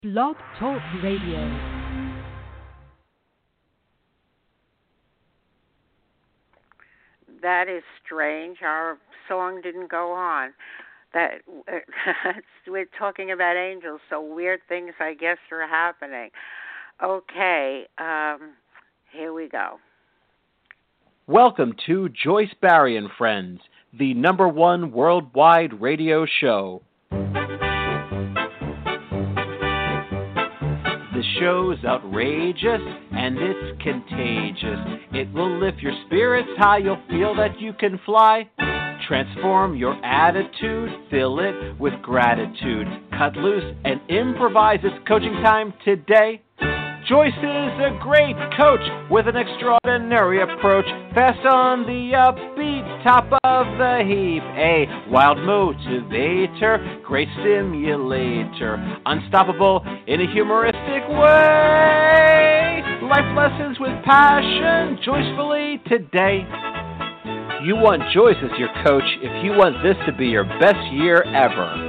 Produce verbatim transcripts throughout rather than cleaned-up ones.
Blog Talk Radio. That is strange. Our song didn't go on. That we're talking about angels, so weird things, I guess, are happening. Okay, um, here we go. Welcome to Joyce Barrie and Friends, the number one worldwide radio show. The show's outrageous and it's contagious. It will lift your spirits high, you'll feel that you can fly. Transform your attitude, fill it with gratitude. Cut loose and improvise, it's coaching time today. Joyce is a great coach with an extraordinary approach. Fast on the upbeat, top of the heap. A wild motivator, great stimulator. Unstoppable in a humoristic way. Life lessons with passion, joyfully today. You want Joyce as your coach if you want this to be your best year ever.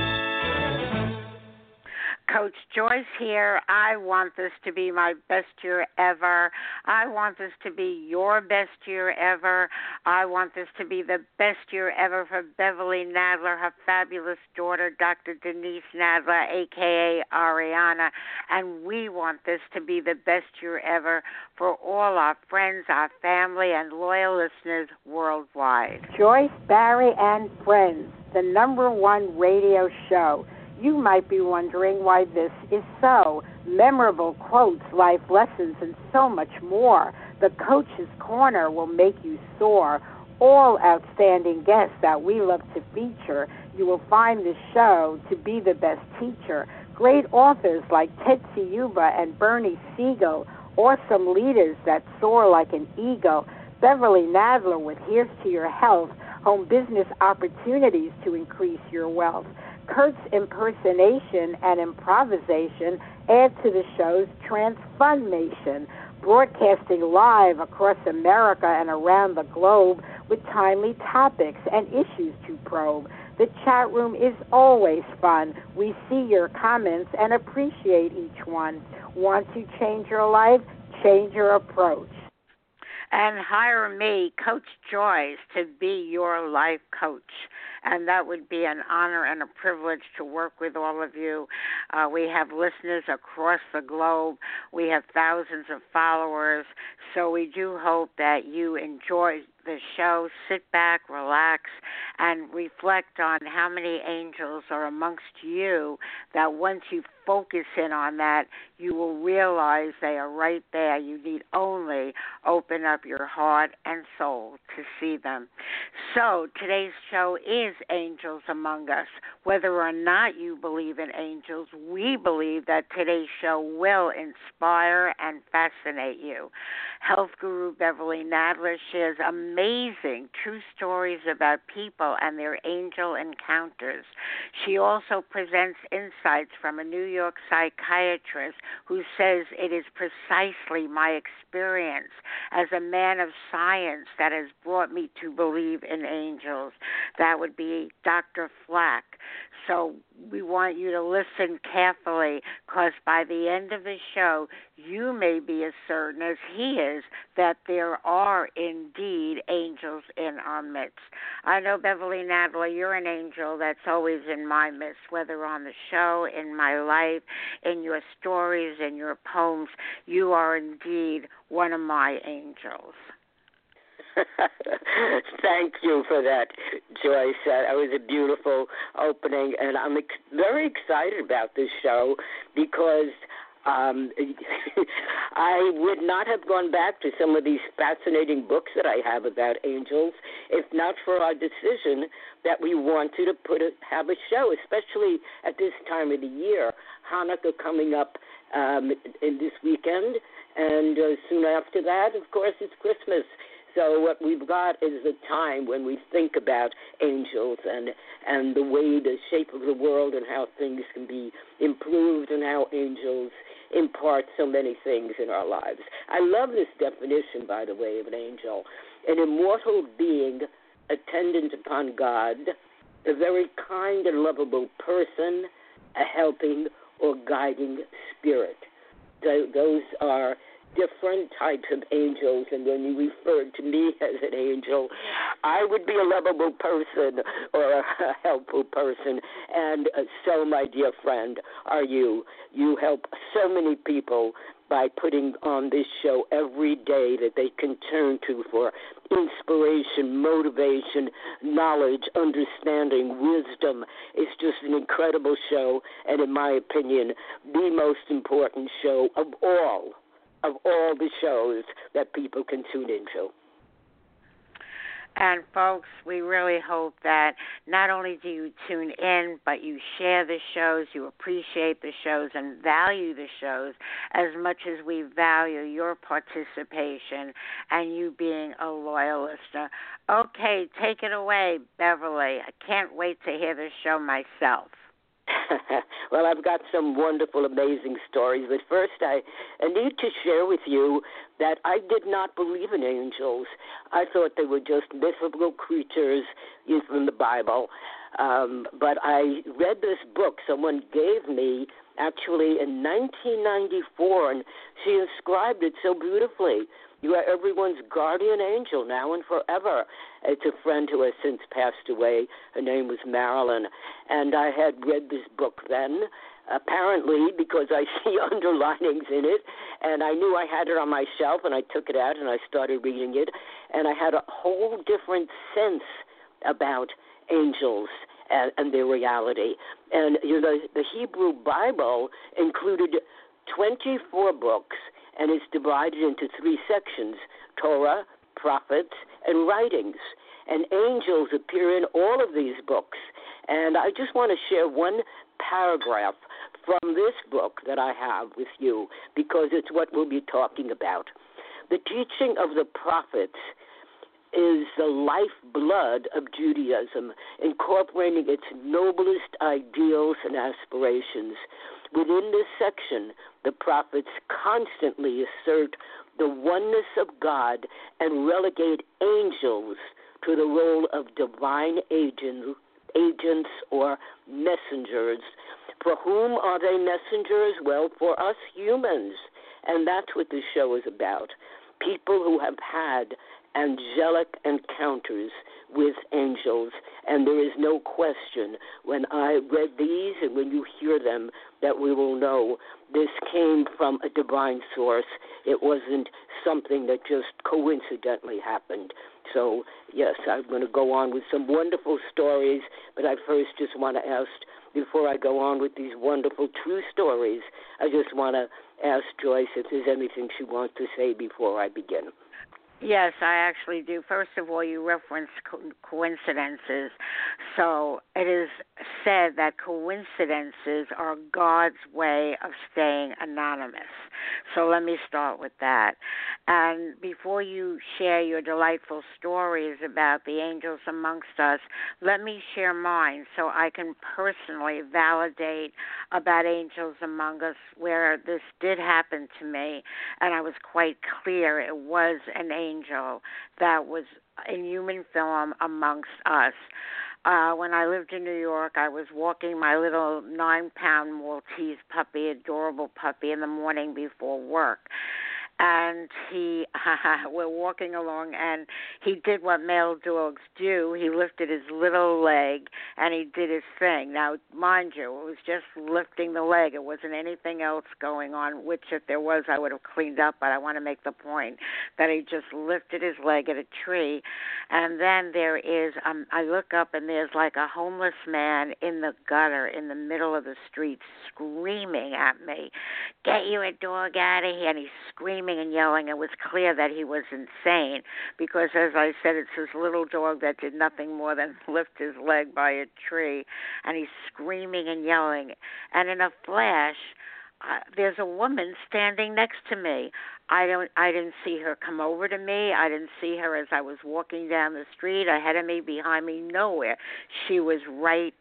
Coach Joyce here. I want this to be my best year ever. I want this to be your best year ever. I want this to be the best year ever for Beverly Nadler, her fabulous daughter, Doctor Denise Nadler, a k a. Ariana. And we want this to be the best year ever for all our friends, our family, and loyal listeners worldwide. Joyce Barrie and Friends, the number one radio show. You might be wondering why this is so. Memorable quotes, life lessons, and so much more. The Coach's Corner will make you soar. All outstanding guests that we love to feature. You will find this show to be the best teacher. Great authors like Tetsi Yuba and Bernie Siegel. Awesome leaders that soar like an eagle. Beverly Nadler with Here's to Your Health. Home business opportunities to increase your wealth. Kurt's impersonation and improvisation add to the show's transformation, broadcasting live across America and around the globe with timely topics and issues to probe. The chat room is always fun. We see your comments and appreciate each one. Want to change your life? Change your approach. And hire me, Coach Joyce, to be your life coach. And that would be an honor and a privilege to work with all of you. Uh, we have listeners across the globe. We have thousands of followers. So we do hope that you enjoy the show. Sit back, relax, and reflect on how many angels are amongst you, that once you focus in on that, you will realize they are right there. You need only open up your heart and soul to see them. So today's show is Angels Among Us. Whether or not you believe in angels, we believe that today's show will inspire and fascinate you. Health guru Beverly Nadler shares amazing true stories about people and their angel encounters. She also presents insights from a New York psychiatrist who says it is precisely my experience as a man of science that has brought me to believe in angels. That would be Doctor Flack. So we want you to listen carefully, because by the end of the show, you may be as certain as he is that there are indeed angels in our midst. I know, Beverly Nadler, you're an angel that's always in my midst, whether on the show, in my life, in your stories, in your poems. You are indeed one of my angels. Thank you for that, Joyce. That was a beautiful opening, and I'm ex- very excited about this show because um, I would not have gone back to some of these fascinating books that I have about angels if not for our decision that we wanted to put a, have a show, especially at this time of the year. Hanukkah coming up um, in this weekend, and uh, soon after that, of course, it's Christmas. So what we've got is a time when we think about angels and and the way, the shape of the world and how things can be improved and how angels impart so many things in our lives. I love this definition, by the way, of an angel. An immortal being attendant upon God, a very kind and lovable person, a helping or guiding spirit. So those are different types of angels, and when you refer to me as an angel, I would be a lovable person or a helpful person, and uh, so, my dear friend, are you. You help so many people by putting on this show every day that they can turn to for inspiration, motivation, knowledge, understanding, wisdom. It's just an incredible show, and in my opinion, the most important show of all, of all the shows that people can tune into. And, folks, we really hope that not only do you tune in, but you share the shows, you appreciate the shows, and value the shows as much as we value your participation and you being a loyal listener. Okay, take it away, Beverly. I can't wait to hear the show myself. Well, I've got some wonderful, amazing stories. But first, I, I need to share with you that I did not believe in angels. I thought they were just mythical creatures from the Bible. Um, but I read this book someone gave me actually in nineteen ninety-four, and she inscribed it so beautifully. You are everyone's guardian angel now and forever. It's a friend who has since passed away. Her name was Marilyn. And I had read this book then, apparently because I see underlinings in it. And I knew I had it on my shelf, and I took it out and I started reading it. And I had a whole different sense about angels and, and their reality. And you know, the, the Hebrew Bible included twenty-four books, and it's divided into three sections: Torah, prophets, and writings. And angels appear in all of these books. And I just want to share one paragraph from this book that I have with you, because it's what we'll be talking about. The teaching of the prophets is the lifeblood of Judaism, incorporating its noblest ideals and aspirations. Within this section, the prophets constantly assert the oneness of God and relegate angels to the role of divine agents, agents or messengers. For whom are they messengers? Well, for us humans. And that's what this show is about. People who have had angelic encounters with angels, and there is no question when I read these and when you hear them that we will know this came from a divine source. It wasn't something that just coincidentally happened. So, yes, I'm going to go on with some wonderful stories, but I first just want to ask, before I go on with these wonderful true stories, I just want to ask Joyce if there's anything she wants to say before I begin. Yes, I actually do. First of all, you referenced co- coincidences. So it is said that coincidences are God's way of staying anonymous. So let me start with that. And before you share your delightful stories about the angels amongst us, let me share mine so I can personally validate about angels among us, where this did happen to me, and I was quite clear it was an angel that was in human form amongst us. Uh, when I lived in New York, I was walking my little nine-pound Maltese puppy, adorable puppy, in the morning before work. And he, we're walking along, and he did what male dogs do. He lifted his little leg, and he did his thing. Now, mind you, it was just lifting the leg. It wasn't anything else going on, which if there was, I would have cleaned up. But I want to make the point that he just lifted his leg at a tree. And then there is, um, I look up, and there's like a homeless man in the gutter in the middle of the street screaming at me, "Get your dog out of here!" And he's screaming and yelling. It was clear that he was insane because, as I said, it's this little dog that did nothing more than lift his leg by a tree, and he's screaming and yelling. And in a flash, uh, there's a woman standing next to me. I don't. I didn't see her come over to me. I didn't see her as I was walking down the street, ahead of me, behind me, nowhere. She was right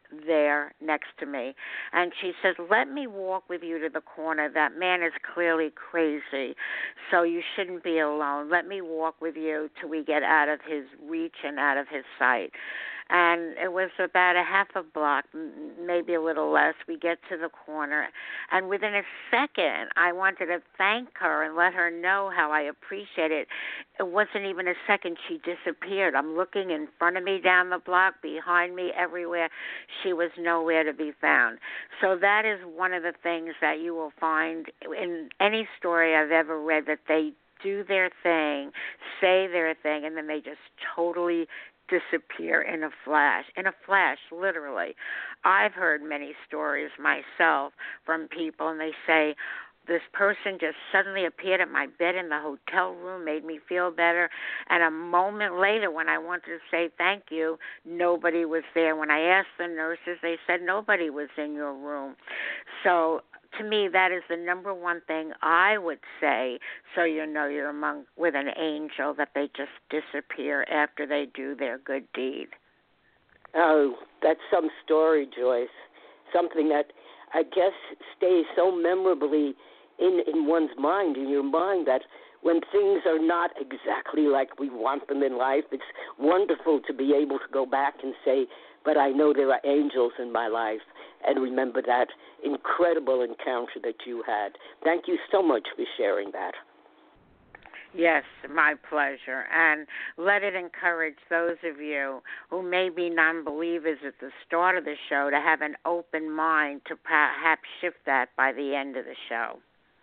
there next to me. And she says, let me walk with you to the corner. That man is clearly crazy, so you shouldn't be alone. Let me walk with you till we get out of his reach and out of his sight. And it was about a half a block, maybe a little less. We get to the corner, and within a second, I wanted to thank her and let her know how I appreciate it. It wasn't even a second. She disappeared. I'm looking in front of me down the block, behind me, everywhere. She was nowhere to be found. So that is one of the things that you will find in any story I've ever read, that they do their thing, say their thing, and then they just totally disappear in a flash, in a flash, literally. I've heard many stories myself from people, and they say, this person just suddenly appeared at my bed in the hotel room, made me feel better, and a moment later when I wanted to say thank you, nobody was there. When I asked the nurses, they said nobody was in your room. So to me, that is the number one thing I would say, so you know you're among with an angel, that they just disappear after they do their good deed. Oh, that's some story, Joyce. Something that I guess stays so memorably in, in one's mind, in your mind, that when things are not exactly like we want them in life, it's wonderful to be able to go back and say, but I know there are angels in my life, and remember that incredible encounter that you had. Thank you so much for sharing that. Yes, my pleasure. And let it encourage those of you who may be non-believers at the start of the show to have an open mind to perhaps shift that by the end of the show.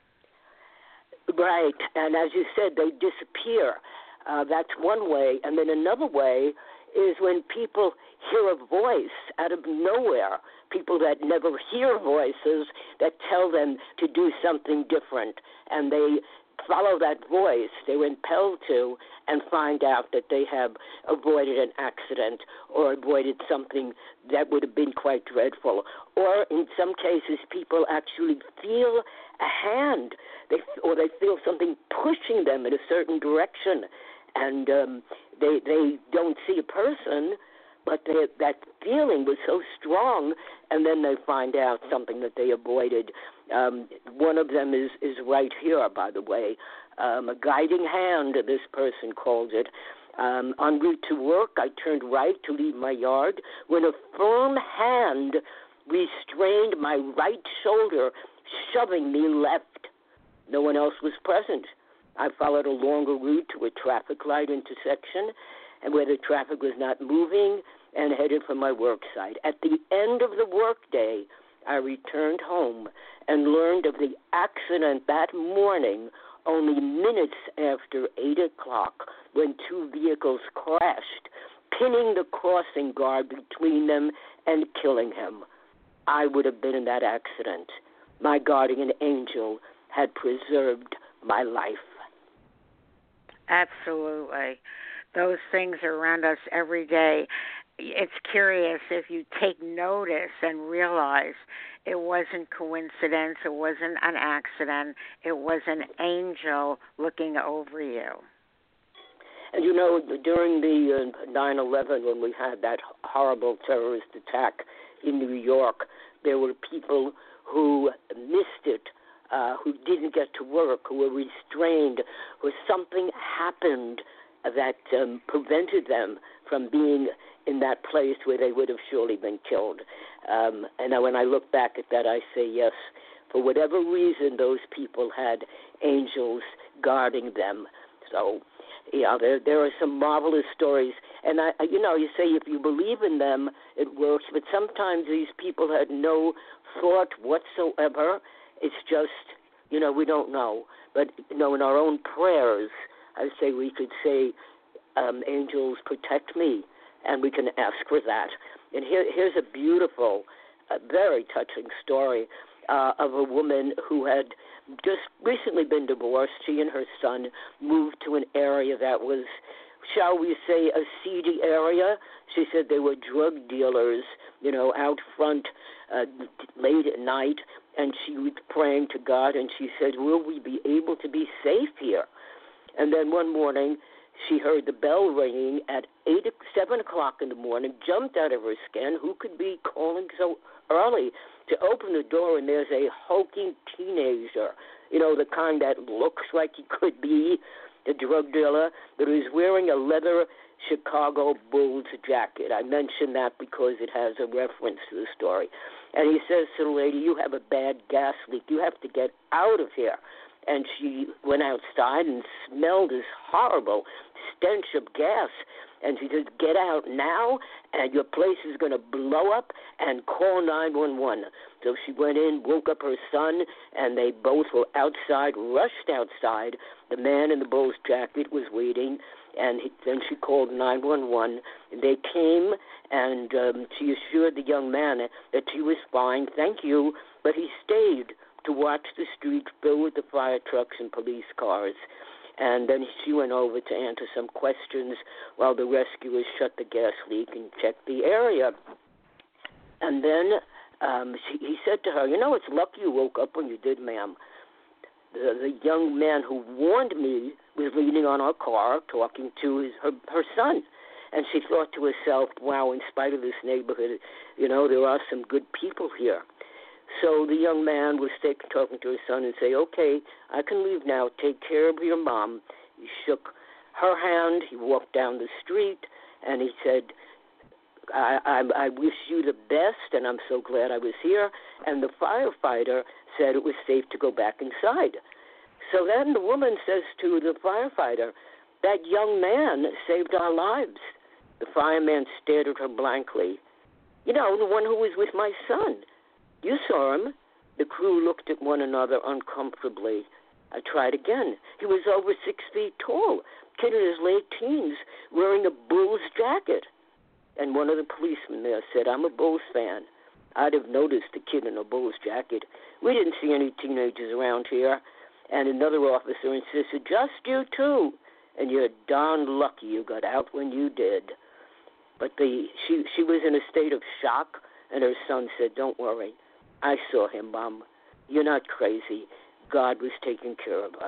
Right, and as you said, they disappear. Uh, that's one way. And then another way is when people hear a voice out of nowhere, people that never hear voices that tell them to do something different, and they follow that voice, they're impelled to, and find out that they have avoided an accident or avoided something that would have been quite dreadful. Or in some cases, people actually feel a hand, they, or they feel something pushing them in a certain direction, and um, they they don't see a person, but they, that feeling was so strong, and then they find out something that they avoided. Um, one of them is, is right here, by the way, um, a guiding hand, this person called it. Um, en route to work, I turned right to leave my yard when a firm hand restrained my right shoulder, shoving me left. No one else was present. I followed a longer route to a traffic light intersection, and where the traffic was not moving, and headed for my work site. At the end of the workday, I returned home and learned of the accident that morning only minutes after eight o'clock when two vehicles crashed, pinning the crossing guard between them and killing him. I would have been in that accident. My guardian angel had preserved my life. Absolutely. Those things are around us every day. It's curious if you take notice and realize it wasn't coincidence, it wasn't an accident, it was an angel looking over you. And you know, during the uh, nine eleven, when we had that horrible terrorist attack in New York, there were people who missed it, uh, who didn't get to work, who were restrained, or something happened that um, prevented them from being in that place where they would have surely been killed. Um, and when I look back at that, I say, yes, for whatever reason, those people had angels guarding them. So, yeah, there there are some marvelous stories. And, I, you know, you say if you believe in them, it works. But sometimes these people had no thought whatsoever. It's just, you know, we don't know. But, you know, in our own prayers, I say we could say, um, angels protect me, and we can ask for that. And here, here's a beautiful, uh, very touching story uh, of a woman who had just recently been divorced. She and her son moved to an area that was, shall we say, a seedy area. She said they were drug dealers, you know, out front uh, late at night, and she was praying to God, and she said, will we be able to be safe here? And then one morning, she heard the bell ringing at eight, seven o'clock in the morning, jumped out of her skin. Who could be calling so early? To open the door, and there's a hulking teenager, you know, the kind that looks like he could be a drug dealer, but who's wearing a leather Chicago Bulls jacket. I mention that because it has a reference to the story. And he says to the lady, you have a bad gas leak. You have to get out of here. And she went outside and smelled this horrible stench of gas. And she said, get out now, and your place is going to blow up, and call nine one one. So she went in, woke up her son, and they both were outside, rushed outside. The man in the Bulls jacket was waiting, and he, then she called nine one one. They came, and um, she assured the young man that she was fine, thank you, but he stayed to watch the streets fill with the fire trucks and police cars. And then she went over to answer some questions while the rescuers shut the gas leak and checked the area. And then um, she, he said to her, you know, it's lucky you woke up when you did, ma'am. The, the young man who warned me was leaning on our car talking to his, her, her son. And she thought to herself, wow, in spite of this neighborhood, you know, there are some good people here. So the young man was talking to his son and say, okay, I can leave now. Take care of your mom. He shook her hand. He walked down the street, and he said, I, I, I wish you the best, and I'm so glad I was here. And the firefighter said it was safe to go back inside. So then the woman says to the firefighter, that young man saved our lives. The fireman stared at her blankly. You know, the one who was with my son. You saw him. The crew looked at one another uncomfortably. I tried again. He was over six feet tall, kid in his late teens, wearing a Bulls jacket. And one of the policemen there said, I'm a Bulls fan. I'd have noticed the kid in a Bulls jacket. We didn't see any teenagers around here. And another officer insisted, just you too. And you're darn lucky you got out when you did. But the she she was in a state of shock, and her son said, don't worry. I saw him, Mom. You're not crazy. God was taking care of us.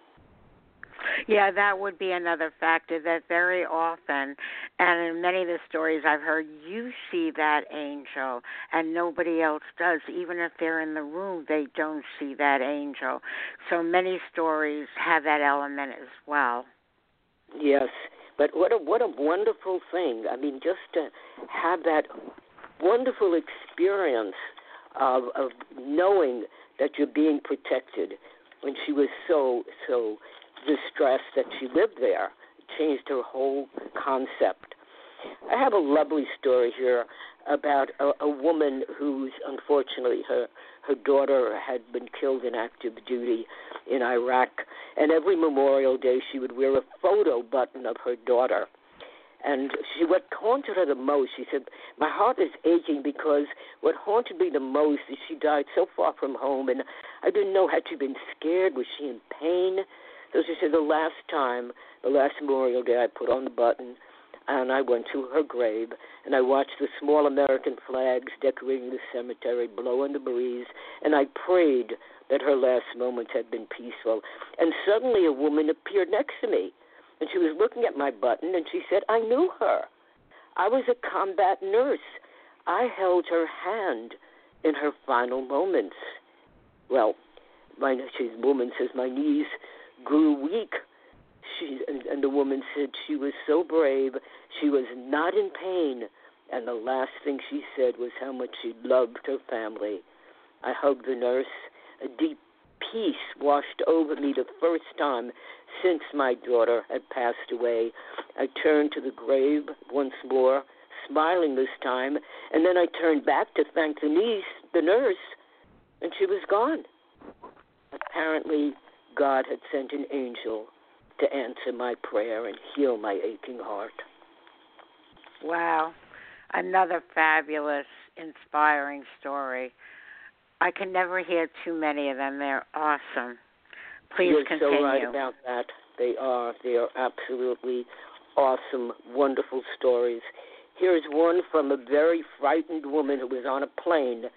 Yeah, that would be another factor that very often, and in many of the stories I've heard, you see that angel and nobody else does. Even if they're in the room, they don't see that angel. So many stories have that element as well. Yes, but what a what a wonderful thing. I mean, just to have that wonderful experience of of knowing that you're being protected when she was so, so distressed that she lived there. It changed her whole concept. I have a lovely story here about a, a woman who's, unfortunately, her, her daughter had been killed in active duty in Iraq, and every Memorial Day she would wear a photo button of her daughter. And she, what haunted her the most, she said, my heart is aching because what haunted me the most is she died so far from home, and I didn't know, had she been scared? Was she in pain? So she said, the last time, the last Memorial Day, I put on the button, and I went to her grave, and I watched the small American flags decorating the cemetery blow in the breeze, and I prayed that her last moments had been peaceful. And suddenly a woman appeared next to me, and she was looking at my button, and she said, I knew her. I was a combat nurse. I held her hand in her final moments. Well, my she's, woman says, my knees grew weak. She, and, and the woman said she was so brave. She was not in pain. And the last thing she said was how much she loved her family. I hugged the nurse. A deep peace washed over me the first time since my daughter had passed away. I turned to the grave once more, smiling this time, and then I turned back to thank the niece, the nurse, and she was gone. Apparently, God had sent an angel to answer my prayer and heal my aching heart. Wow. Another fabulous, inspiring story. I can never hear too many of them. They're awesome. Please You're continue. so right about that. They are. They are absolutely awesome, wonderful stories. Here's one from a very frightened woman who was on a plane,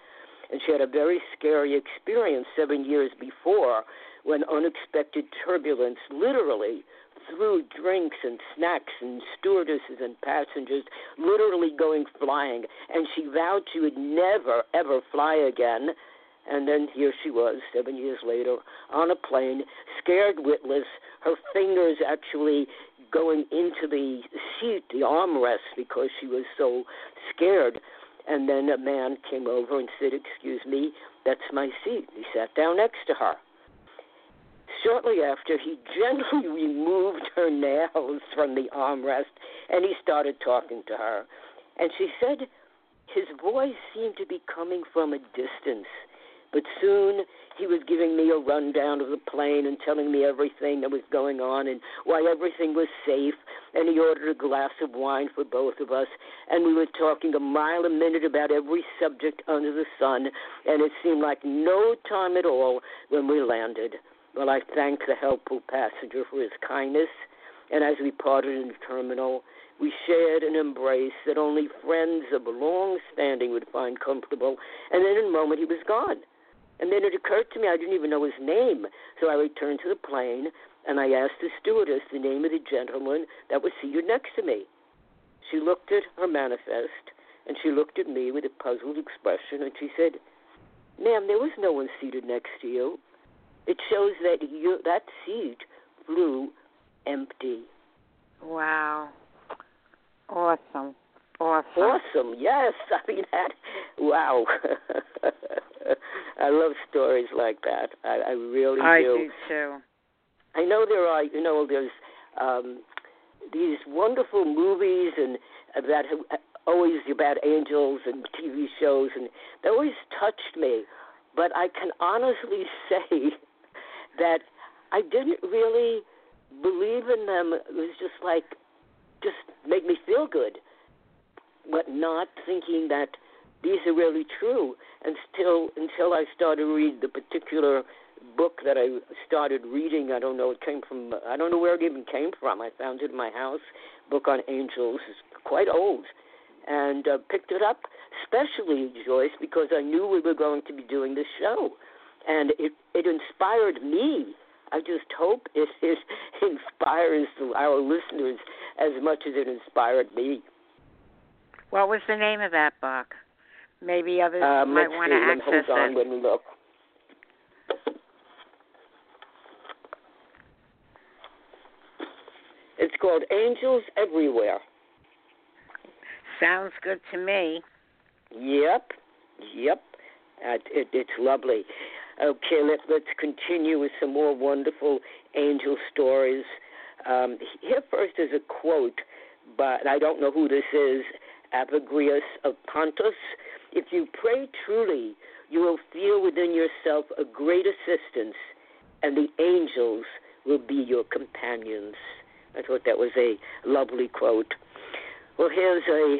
and she had a very scary experience seven years before when unexpected turbulence literally threw drinks and snacks and stewardesses and passengers literally going flying, and she vowed she would never, ever fly again. And then here she was, seven years later, on a plane, scared witless, her fingers actually going into the seat, the armrest, because she was so scared. And then a man came over and said, "Excuse me, that's my seat." He sat down next to her. Shortly after, he gently removed her nails from the armrest, and he started talking to her. And she said his voice seemed to be coming from a distance. But soon he was giving me a rundown of the plane and telling me everything that was going on and why everything was safe. And he ordered a glass of wine for both of us. And we were talking a mile a minute about every subject under the sun. And it seemed like no time at all when we landed. Well, I thanked the helpful passenger for his kindness. And as we parted in the terminal, we shared an embrace that only friends of long standing would find comfortable. And then in a moment he was gone. And then it occurred to me I didn't even know his name. So I returned to the plane, and I asked the stewardess the name of the gentleman that was seated next to me. She looked at her manifest, and she looked at me with a puzzled expression, and she said, "Ma'am, there was no one seated next to you. It shows that you, that seat flew empty." Wow. Awesome. Awesome. Awesome, yes. I mean, that, wow. I love stories like that. I, I really I do. I do, too. I know there are, you know, there's um, these wonderful movies and that always about angels and T V shows, and they always touched me. But I can honestly say that I didn't really believe in them. It was just like, just make me feel good, but not thinking that these are really true. And still, until I started reading the particular book that I started reading, I don't know, it came from, I don't know where it even came from. I found it in my house, book on angels. It's quite old. And uh, picked it up, especially, Joyce, because I knew we were going to be doing this show. And it, it inspired me. I just hope it, it inspires our listeners as much as it inspired me. What was the name of that book? Maybe others um, might want to access hold on it. When we look. It's called Angels Everywhere. Sounds good to me. Yep, yep. Uh, it, it's lovely. Okay, let, let's continue with some more wonderful angel stories. Um, here first is a quote, but I don't know who this is, Evagrius of Pontus. "If you pray truly, you will feel within yourself a great assistance, and the angels will be your companions." I thought that was a lovely quote. Well, here's a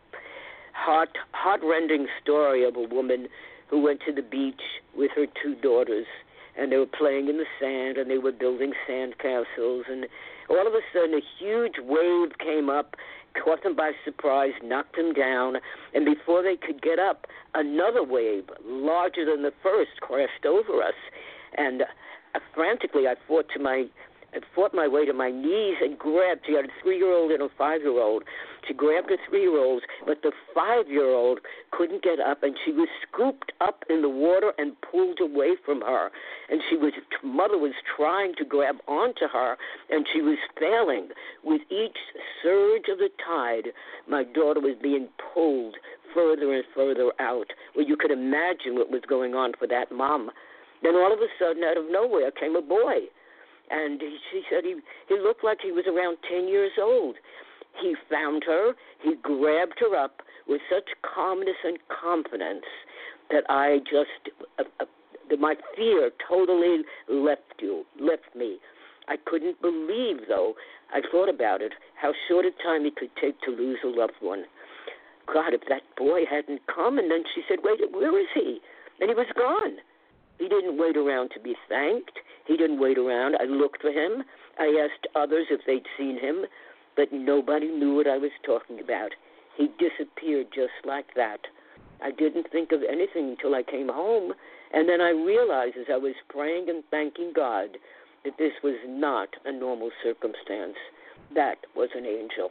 heart, heart-rending story of a woman who went to the beach with her two daughters, and they were playing in the sand, and they were building sand castles, and all of a sudden a huge wave came up, caught them by surprise, knocked them down, and before they could get up, another wave, larger than the first, crashed over us. And uh, frantically, I fought to my I fought my way to my knees and grabbed. She had a three-year-old and a five-year-old. She grabbed the three-year-old, but the five-year-old couldn't get up, and she was scooped up in the water and pulled away from her. And she was, mother was trying to grab onto her, and she was failing. With each surge of the tide, my daughter was being pulled further and further out. Well, you could imagine what was going on for that mom. Then all of a sudden, out of nowhere, came a boy. And he, she said he, he looked like he was around ten years old. He found her. He grabbed her up with such calmness and confidence that I just, uh, uh, my fear totally left you, left me. I couldn't believe, though, I thought about it, how short a time it could take to lose a loved one. God, if that boy hadn't come, and then she said, wait, where is he? And he was gone. He didn't wait around to be thanked. He didn't wait around. I looked for him. I asked others if they'd seen him, but nobody knew what I was talking about. He disappeared just like that. I didn't think of anything until I came home. And then I realized as I was praying and thanking God that this was not a normal circumstance. That was an angel.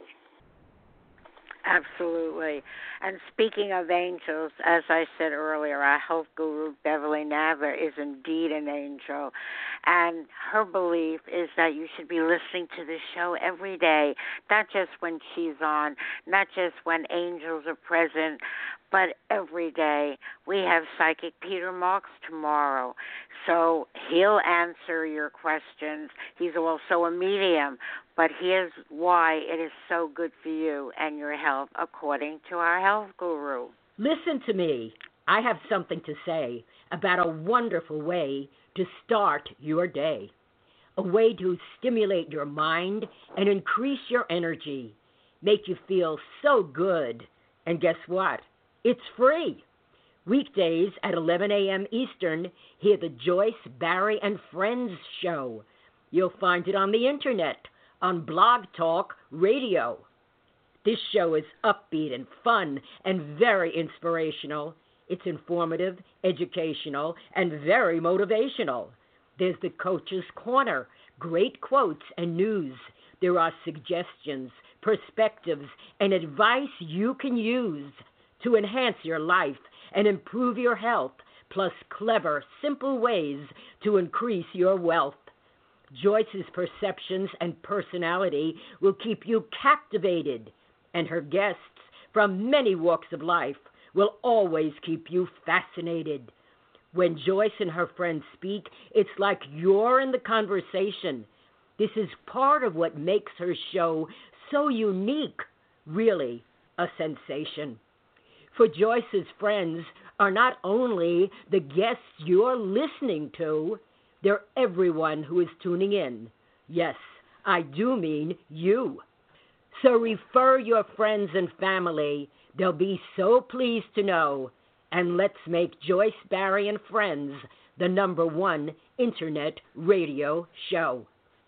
Absolutely. And speaking of angels, as I said earlier, our health guru, Beverly Nadler, is indeed an angel. And her belief is that you should be listening to this show every day, not just when she's on, not just when angels are present, but every day. We have Psychic Peter Marks tomorrow, so he'll answer your questions. He's also a medium, but here's why it is so good for you and your health, according to our health guru. Listen to me. I have something to say about a wonderful way to start your day, a way to stimulate your mind and increase your energy, make you feel so good. And guess what? It's free. Weekdays at eleven a.m. Eastern, hear the Joyce, Barrie, and Friends show. You'll find it on the internet, on Blog Talk Radio. This show is upbeat and fun and very inspirational. It's informative, educational, and very motivational. There's the Coach's Corner, great quotes and news. There are suggestions, perspectives, and advice you can use to enhance your life and improve your health, plus clever, simple ways to increase your wealth. Joyce's perceptions and personality will keep you captivated, and her guests from many walks of life will always keep you fascinated. When Joyce and her friends speak, it's like you're in the conversation. This is part of what makes her show so unique, really a sensation. For Joyce's friends are not only the guests you're listening to, they're everyone who is tuning in. Yes, I do mean you. So refer your friends and family. They'll be so pleased to know. And let's make Joyce, Barrie, and Friends the number one internet radio show.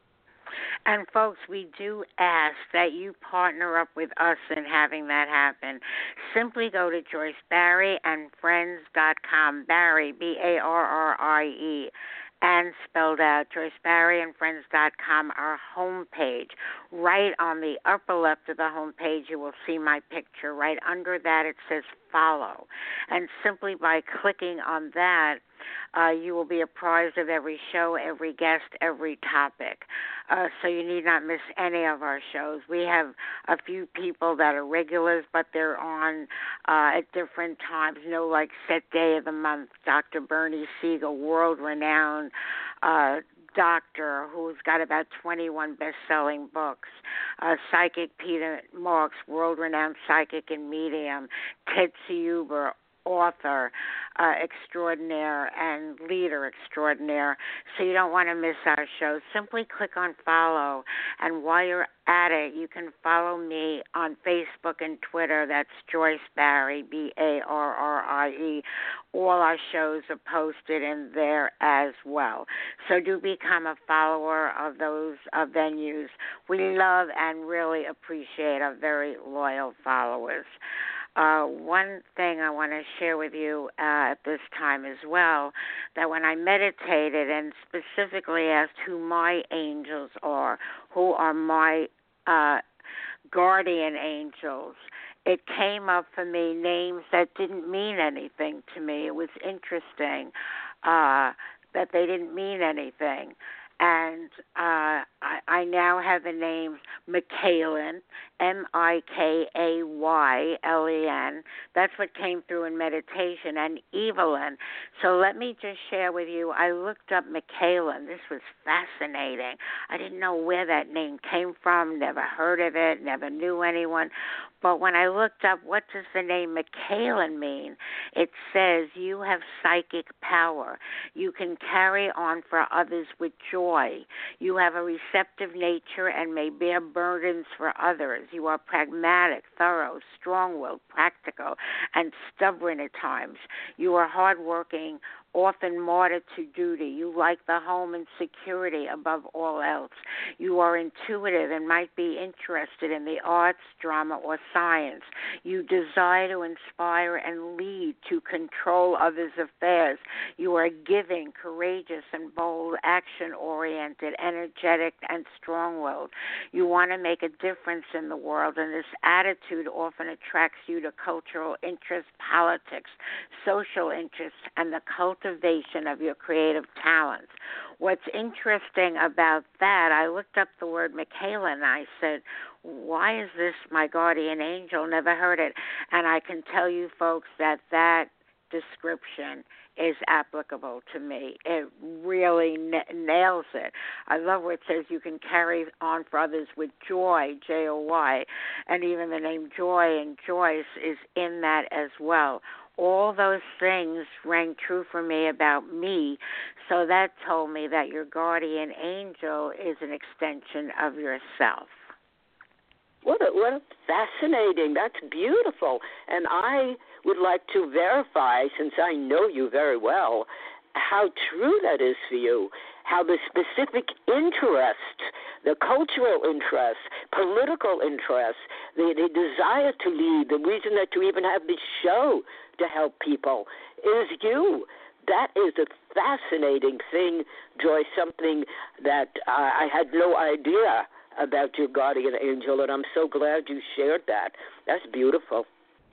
And, folks, we do ask that you partner up with us in having that happen. Simply go to Joyce Barrie and Friends dot com, Barrie, B A R R I E, and spelled out, Joyce Barrie and Friends dot com, our homepage. Right on the upper left of the homepage, you will see my picture. Right under that, it says follow. And simply by clicking on that, uh, you will be apprised of every show, every guest, every topic. Uh, so you need not miss any of our shows. We have a few people that are regulars, but they're on uh, at different times. You know, like set day of the month, Doctor Bernie Siegel, world-renowned uh, doctor who's got about twenty-one best-selling books. Uh, Psychic Peter Marks, world-renowned psychic and medium. Ted Huber, author uh, extraordinaire and leader extraordinaire. So you don't want to miss our shows. Simply click on follow, and while you're at it, you can follow me on Facebook and Twitter. That's Joyce Barrie, B A R R I E. All our shows are posted in there as well. So do become a follower of those uh, venues. We love and really appreciate our very loyal followers. Uh, one thing I want to share with you uh, at this time as well, that when I meditated and specifically asked who my angels are, who are my uh, guardian angels, it came up for me names that didn't mean anything to me. It was interesting uh, that they didn't mean anything. And uh, I, I now have the names Michaelyn, M I K A Y L E N. That's what came through in meditation, and Evelyn. So let me just share with you, I looked up Michaelyn. This was fascinating. I didn't know where that name came from, never heard of it, never knew anyone. But when I looked up what does the name Michaelyn mean, it says you have psychic power. You can carry on for others with joy. You have a receptive nature and may bear burdens for others. You are pragmatic, thorough, strong-willed, practical, and stubborn at times. You are hardworking, often martyred to duty. You like the home and security above all else. You are intuitive and might be interested in the arts, drama, or science. You desire to inspire and lead, to control others' affairs. You are giving, courageous, and bold, action-oriented, energetic, and strong-willed. You want to make a difference in the world, and this attitude often attracts you to cultural interests, politics, social interests, and the cultivation of your creative talents. What's interesting about that, I looked up the word Michaela, and I said, why is this my guardian angel? Never heard it. And I can tell you, folks, that that description is applicable to me. It really n- nails it. I love where it says you can carry on for others with joy, J O Y, and even the name Joy and Joyce is in that as well. All those things rang true for me about me, so that told me that your guardian angel is an extension of yourself. What a, what a fascinating, that's beautiful. And I would like to verify, since I know you very well, how true that is for you, how the specific interests, the cultural interests, political interests, the, the desire to lead, the reason that you even have this show to help people is you. That is a fascinating thing, Joy, something that uh, I had no idea about your guardian angel, and I'm so glad you shared that. That's beautiful.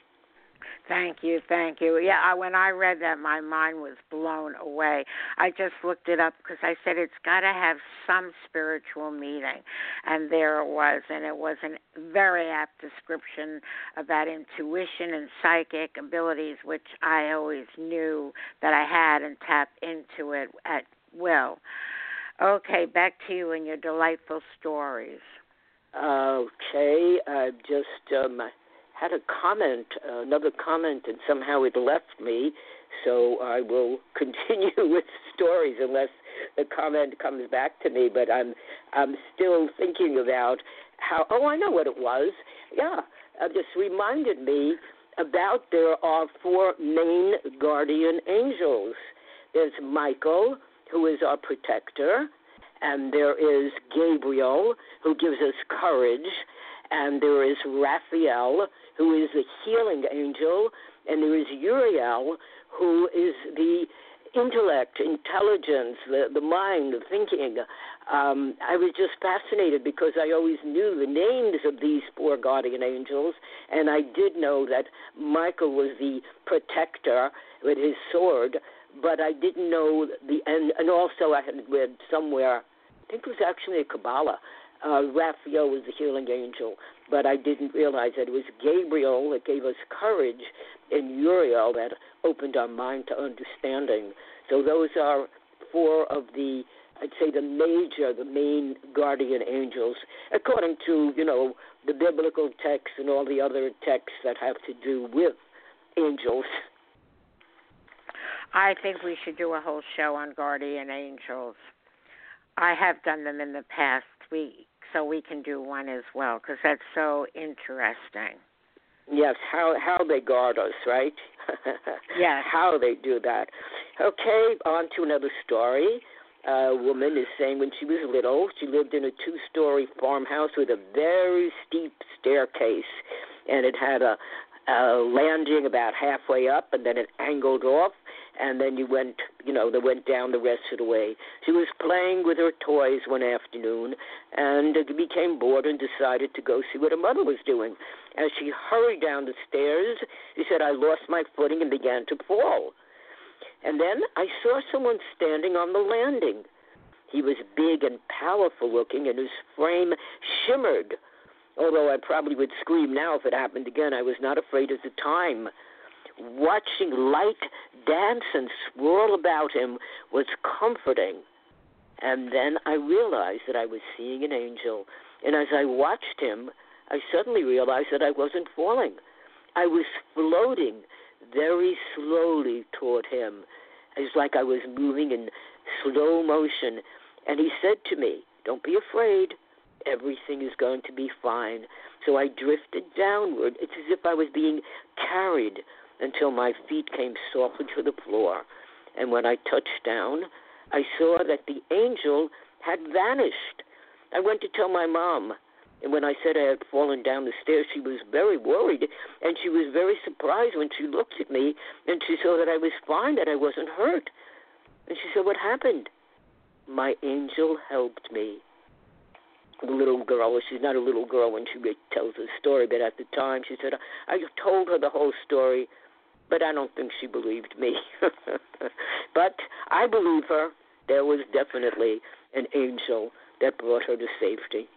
Thank you, thank you. Yeah, I, when I read that, my mind was blown away. I just looked it up because I said it's got to have some spiritual meaning, and there it was, and it was a very apt description about intuition and psychic abilities, which I always knew that I had and tapped into it at will. Okay, back to you and your delightful stories. Okay, I just um, had a comment, uh, another comment, and somehow it left me, so I will continue with stories unless the comment comes back to me, but I'm I'm still thinking about how, oh, I know what it was. Yeah, it just reminded me about there are four main guardian angels. There's Michael, who is our protector, and there is Gabriel, who gives us courage, and there is Raphael, who is the healing angel, and there is Uriel, who is the intellect, intelligence, the, the mind, the thinking. Um, I was just fascinated because I always knew the names of these four guardian angels, and I did know that Michael was the protector with his sword, but I didn't know the and, and also I had read somewhere, I think it was actually a Kabbalah, uh, Raphael was the healing angel, but I didn't realize that it was Gabriel that gave us courage and Uriel that opened our mind to understanding. So those are four of the, I'd say the major, the main guardian angels, according to, you know, the biblical texts and all the other texts that have to do with angels. I think we should do a whole show on guardian angels. I have done them in the past week, so we can do one as well, because that's so interesting. Yes, how how they guard us, right? Yes. How they do that. Okay, on to another story. A woman is saying when she was little, she lived in a two-story farmhouse with a very steep staircase, and it had a, a landing about halfway up, and then it angled off, and then you went, you know, they went down the rest of the way. She was playing with her toys one afternoon and became bored and decided to go see what her mother was doing. As she hurried down the stairs, she said, I lost my footing and began to fall. And then I saw someone standing on the landing. He was big and powerful looking, and his frame shimmered. Although I probably would scream now if it happened again, I was not afraid at the time. Watching light dance and swirl about him was comforting. And then I realized that I was seeing an angel. And as I watched him, I suddenly realized that I wasn't falling. I was floating very slowly toward him. It was like I was moving in slow motion. And he said to me, don't be afraid. Everything is going to be fine. So I drifted downward. It's as if I was being carried until my feet came softly to the floor. And when I touched down, I saw that the angel had vanished. I went to tell my mom, and when I said I had fallen down the stairs, she was very worried, and she was very surprised when she looked at me, and she saw that I was fine, that I wasn't hurt. And she said, what happened? My angel helped me. The little girl, she's not a little girl when she tells the story, but at the time she said, I told her the whole story, but I don't think she believed me. But I believe her. There was definitely an angel that brought her to safety.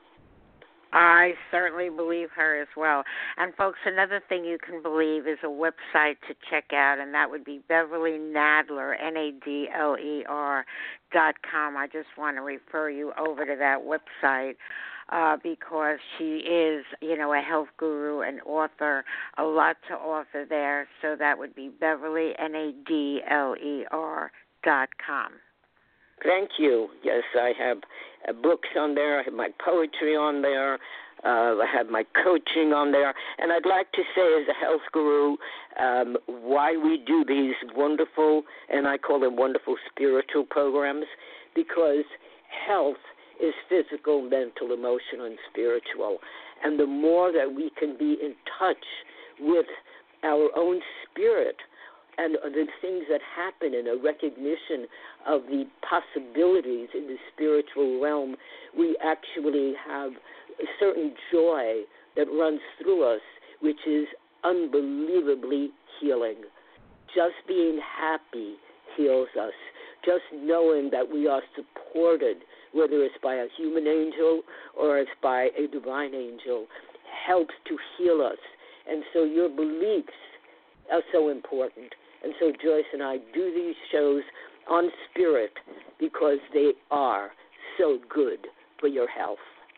I certainly believe her as well. And, folks, another thing you can believe is a website to check out, and that would be Beverly Nadler, N A D L E R dot com. I just want to refer you over to that website uh, because she is, you know, a health guru and author, a lot to offer there. So that would be Beverly, N A D L E R dot com. Thank you. Yes, I have uh, books on there. I have my poetry on there. Uh, I have my coaching on there. And I'd like to say as a health guru um, why we do these wonderful, and I call them wonderful spiritual programs, because health is physical, mental, emotional, and spiritual. And the more that we can be in touch with our own spirit, and the things that happen in a recognition of the possibilities in the spiritual realm, we actually have a certain joy that runs through us, which is unbelievably healing. Just being happy heals us. Just knowing that we are supported, whether it's by a human angel or it's by a divine angel, helps to heal us. And so your beliefs are so important. And so Joyce and I do these shows on spirit because they are so good for your health.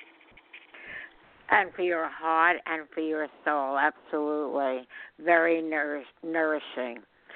And for your heart and for your soul, absolutely. Very nour- nourishing.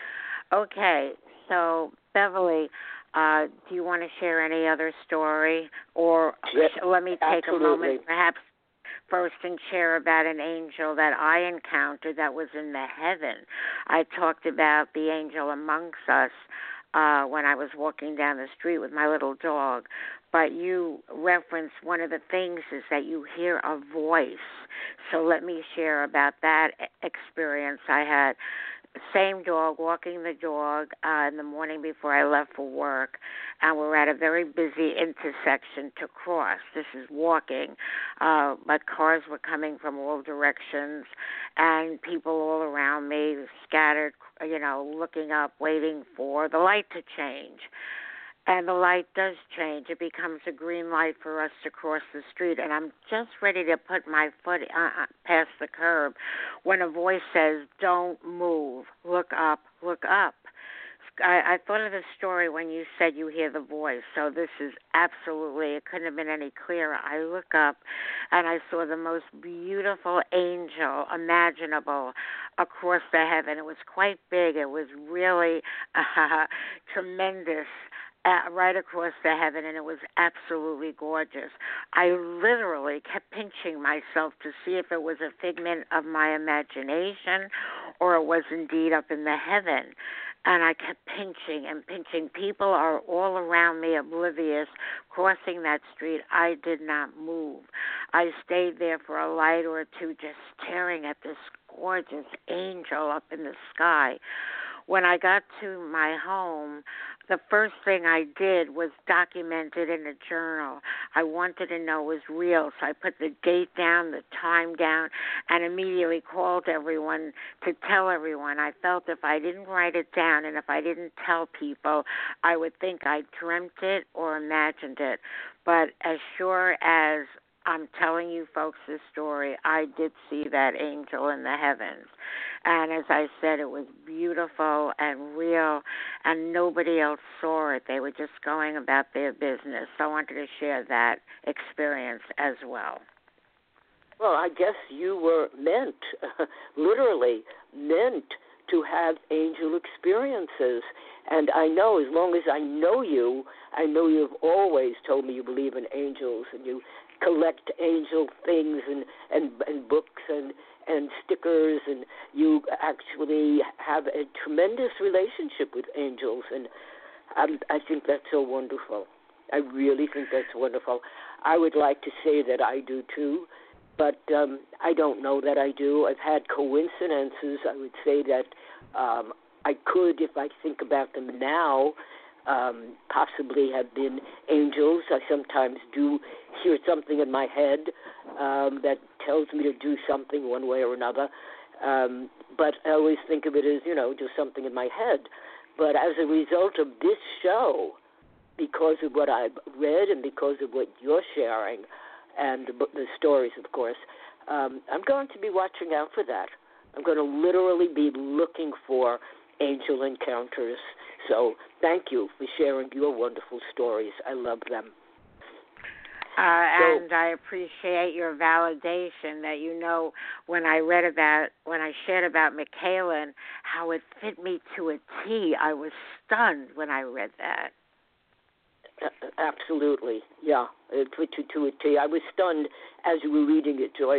Okay, so Beverly, uh, do you want to share any other story? Or yes, let me take absolutely. a moment perhaps first and share about an angel that I encountered that was in the heaven. I talked about the angel amongst us uh, when I was walking down the street with my little dog. But you referenced one of the things is that you hear a voice. So let me share about that experience I had. Same dog, walking the dog uh, in the morning before I left for work, and we're at a very busy intersection to cross. This is walking, uh, but cars were coming from all directions, and people all around me scattered, you know, looking up, waiting for the light to change. And the light does change. It becomes a green light for us to cross the street. And I'm just ready to put my foot uh, past the curb when a voice says, don't move, look up, look up. I, I thought of the story when you said you hear the voice. So this is absolutely, it couldn't have been any clearer. I look up and I saw the most beautiful angel imaginable across the heaven. It was quite big. It was really uh, tremendous. Uh, right across the heaven, and it was absolutely gorgeous. I literally kept pinching myself to see if it was a figment of my imagination or it was indeed up in the heaven. And I kept pinching and pinching. People are all around me oblivious, crossing that street. I did not move. I stayed there for a light or two just staring at this gorgeous angel up in the sky. When I got to my home, the first thing I did was document it in a journal. I wanted to know it was real, so I put the date down, the time down, and immediately called everyone to tell everyone. I felt if I didn't write it down and if I didn't tell people, I would think I dreamt it or imagined it. But as sure as I'm telling you folks this story, I did see that angel in the heavens. And as I said, it was beautiful and real, and nobody else saw it. They were just going about their business. So I wanted to share that experience as well. Well, I guess you were meant, literally meant to have angel experiences. And I know, as long as I know you, I know you've always told me you believe in angels, and you collect angel things and, and, and books and, and stickers, and you actually have a tremendous relationship with angels. And Um, I think that's so wonderful. I really think that's wonderful. I would like to say that I do too, but um, I don't know that I do. I've had coincidences. I would say that um, I could, if I think about them now, um, possibly have been angels. I sometimes do hear something in my head um, that tells me to do something one way or another. Um, but I always think of it as, you know, just something in my head. But as a result of this show, because of what I've read and because of what you're sharing and the, the stories, of course, um, I'm going to be watching out for that. I'm going to literally be looking for angel encounters. So thank you for sharing your wonderful stories. I love them. Uh, so, and I appreciate your validation that, you know, when I read about, when I shared about Michaelan, how it fit me to a T. I was stunned when I read that. Uh, absolutely, yeah. It put you to a T. I was stunned as you were reading it, Joyce.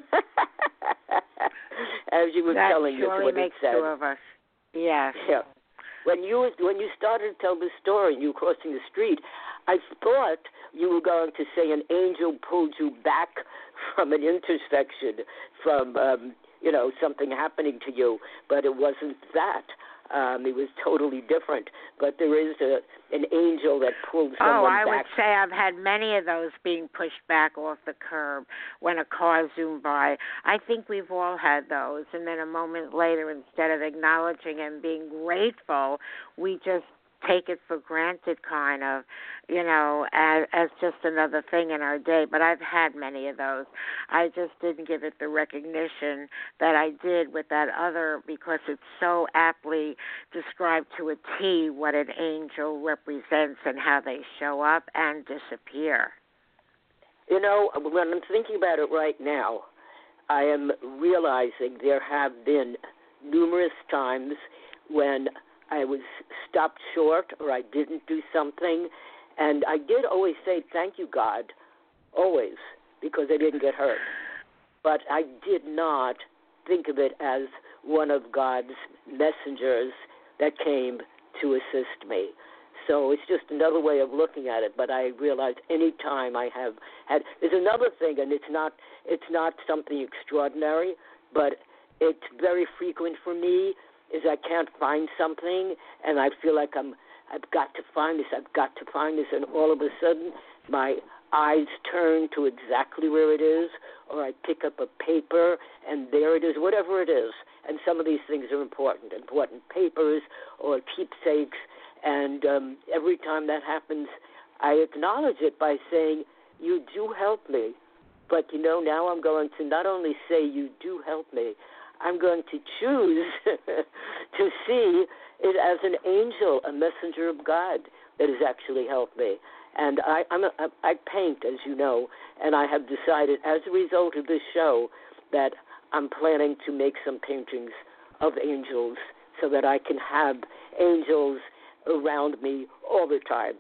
As you were that telling us what makes it said. two of us. Yes. Yeah. When you when you started to tell the story and you were crossing the street, I thought you were going to say an angel pulled you back from an intersection, from um, you know something happening to you, but it wasn't that. Um, it was totally different. But there is a, an angel that pulls someone Oh, I back. would say I've had many of those being pushed back off the curb when a car zoomed by. I think we've all had those. And then a moment later, instead of acknowledging and being grateful, we just take it for granted, kind of, you know, as, as just another thing in our day. But I've had many of those. I just didn't give it the recognition that I did with that other, because it's so aptly described to a T what an angel represents and how they show up and disappear. You know, when I'm thinking about it right now, I am realizing there have been numerous times when I was stopped short or I didn't do something. And I did always say, thank you, God, always, because I didn't get hurt. But I did not think of it as one of God's messengers that came to assist me. So it's just another way of looking at it. But I realize any time I have had, there's another thing, and it's not, it's not something extraordinary, but it's very frequent for me, is I can't find something, and I feel like I'm, I've got to find this, I've got to find this, and all of a sudden my eyes turn to exactly where it is, or I pick up a paper, and there it is, whatever it is. And some of these things are important, important papers or keepsakes, and um, every time that happens, I acknowledge it by saying, you do help me. But, you know, now I'm going to not only say you do help me, I'm going to choose to see it as an angel, a messenger of God that has actually helped me. And I, I'm a, I paint, as you know, and I have decided as a result of this show that I'm planning to make some paintings of angels so that I can have angels around me all the time.